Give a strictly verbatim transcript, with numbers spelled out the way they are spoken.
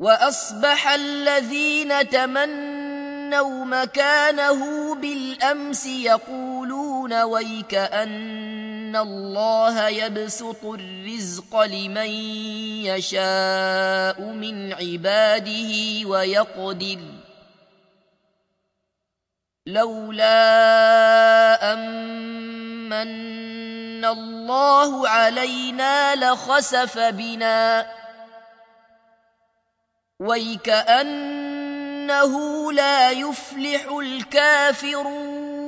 وأصبح الذين تمنوا مكانه بالأمس يقولون ويكأن الله يبسط الرزق لمن يشاء من عباده ويقدر لولا أمن الله علينا لخسف بنا ويكأنه لا يفلح الكافرون.